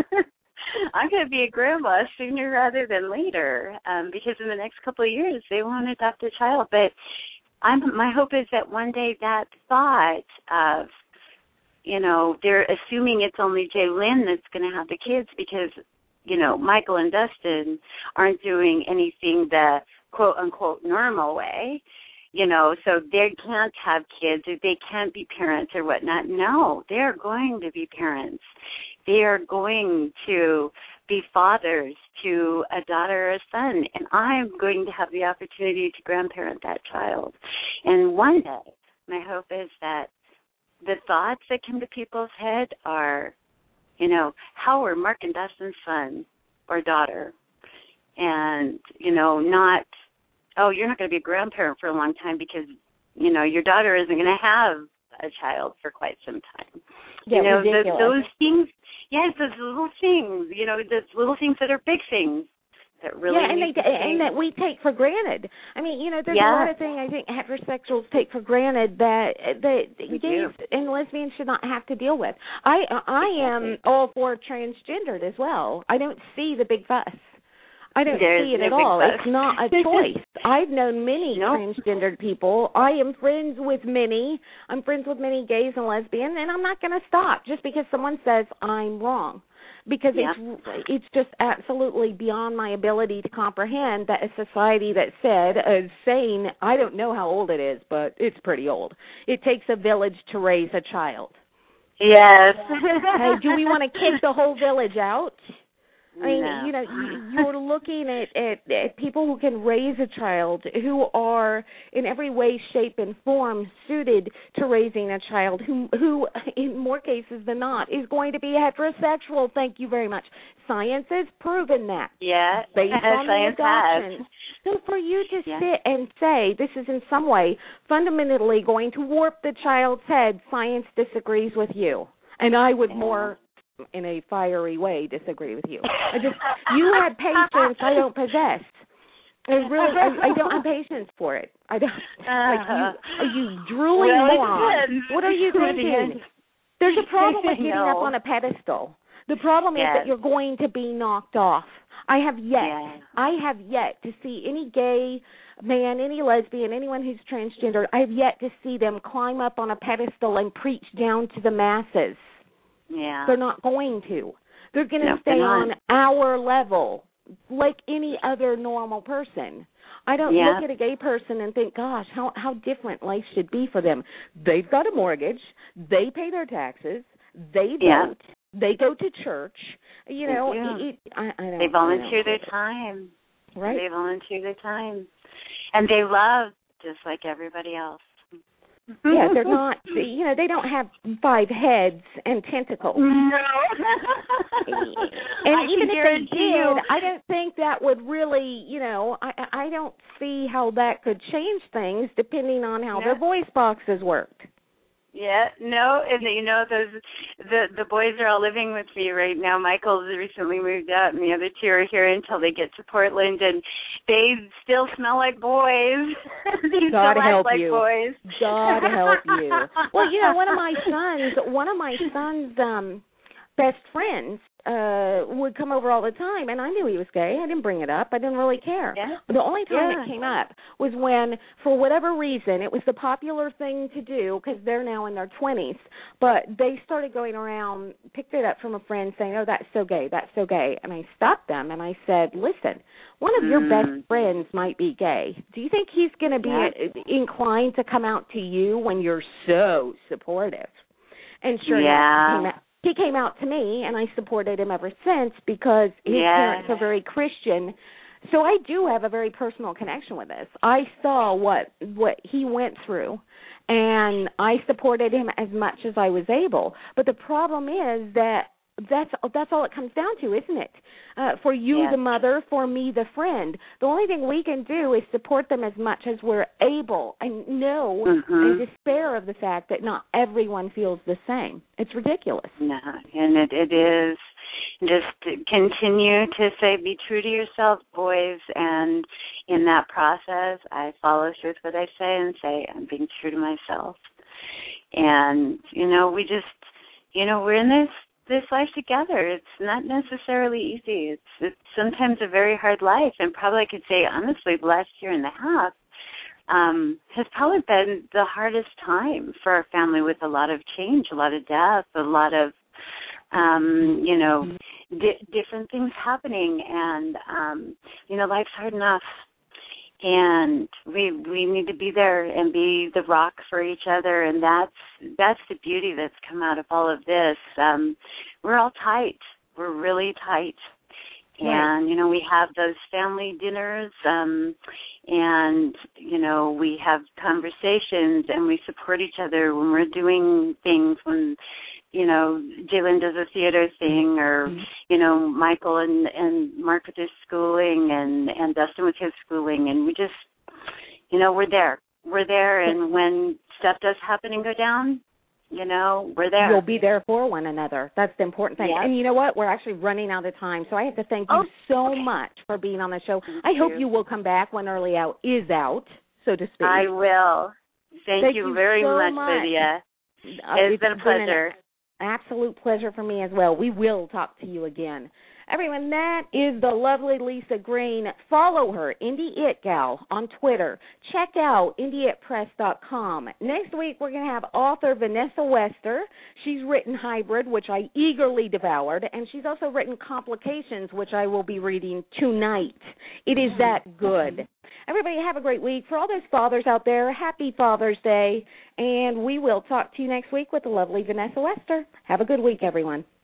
I'm going to be a grandma sooner rather than later, because in the next couple of years they won't adopt a child. But my hope is that one day that thought of, you know, they're assuming it's only Jalen that's going to have the kids because, you know, Michael and Dustin aren't doing anything the quote-unquote normal way. You know, so they can't have kids or they can't be parents or whatnot. No, they're going to be parents. They are going to be fathers to a daughter or a son, and I'm going to have the opportunity to grandparent that child. And one day, my hope is that the thoughts that come to people's head are, you know, how are Mark and Dustin's son or daughter? And, you know, not, oh, you're not going to be a grandparent for a long time because, you know, your daughter isn't going to have a child for quite some time. Yeah, you know, those things, yes, those little things, you know, those little things that are big things that really and that we take for granted. I mean, you know, there's a lot of things I think heterosexuals take for granted that gays and lesbians should not have to deal with. I am all for transgendered as well. I don't see the big fuss. I don't see it at all. It's not a choice. I've known many transgendered people. I am friends with many. I'm friends with many gays and lesbians, and I'm not going to stop just because someone says I'm wrong. Because it's just absolutely beyond my ability to comprehend that a society that is saying, I don't know how old it is, but it's pretty old. It takes a village to raise a child. Yes. Hey, do we want to kick the whole village out? I mean, no. You're looking at people who can raise a child, who are in every way, shape, and form suited to raising a child, who in more cases than not, is going to be heterosexual. Thank you very much. Science has proven that. Yeah, based on science the adoption. So for you to sit and say this is in some way fundamentally going to warp the child's head, science disagrees with you. And I would more, in a fiery way, disagree with you. You had patience I don't possess. I don't have patience for it. I don't. You drooling moron. What are you thinking? There's a problem with getting up on a pedestal. The problem is that you're going to be knocked off. I have yet to see any gay man, any lesbian, anyone who's transgender. I have yet to see them climb up on a pedestal and preach down to the masses. Yeah. They're not going to. They're going to stay on our level like any other normal person. I don't look at a gay person and think, gosh, how different life should be for them. They've got a mortgage. They pay their taxes. They vote. They go to church. You know, they volunteer their time. Right. They volunteer their time. And they love just like everybody else. Yeah, they're not, they don't have 5 heads and tentacles. No. And even if they did, I don't think that would really, I don't see how that could change things depending on how their voice boxes worked. Yeah, no, and the boys are all living with me right now. Michael's recently moved out, and the other 2 are here until they get to Portland, and they still smell like boys. God help you. Boys. God help you. Well, one of my son's best friends would come over all the time, and I knew he was gay. I didn't bring it up. I didn't really care. Yeah. The only time it came up was when, for whatever reason, it was the popular thing to do, because they're now in their 20s, but they started going around, picked it up from a friend saying, oh, that's so gay, that's so gay. And I stopped them, and I said, listen, one of your best friends might be gay. Do you think he's going to be inclined to come out to you when you're so supportive? And sure enough, he came out to me, and I supported him ever since because his parents are very Christian. So I do have a very personal connection with this. I saw what he went through, and I supported him as much as I was able. But the problem is that's all it comes down to, isn't it? For you, the mother, for me, the friend. The only thing we can do is support them as much as we're able and know and despair of the fact that not everyone feels the same. It's ridiculous. No, and it is. Just continue to say, be true to yourself, boys, and in that process, I follow through with what I say and say, I'm being true to myself. And, we just, we're in this life together. It's not necessarily easy. It's sometimes a very hard life, and probably I could say, honestly, the last year and a half has probably been the hardest time for our family, with a lot of change, a lot of death, a lot of different things happening, and life's hard enough, and we need to be there and be the rock for each other, and that's the beauty that's come out of all of this. We're all tight. We're really tight. And, we have those family dinners, and, we have conversations, and we support each other when we're doing things, when, Jalen does a theater thing, or, Michael and Mark with their schooling, and Dustin with his schooling, and we just, we're there. We're there, and when stuff does happen and go down, we're there. You'll be there for one another. That's the important thing. Yep. And you know what? We're actually running out of time, so I have to thank you so much for being on the show. I hope you will come back when Early Out is out, so to speak. I will. Thank you very so much, Lydia. It's been a pleasure. Absolute pleasure for me as well. We will talk to you again. Everyone, that is the lovely Lisa Green. Follow her, Indie It Gal, on Twitter. Check out indieitpress.com. Next week, we're going to have author Vanessa Wester. She's written Hybrid, which I eagerly devoured, and she's also written Complications, which I will be reading tonight. It is that good. Everybody have a great week. For all those fathers out there, happy Father's Day, and we will talk to you next week with the lovely Vanessa Wester. Have a good week, everyone.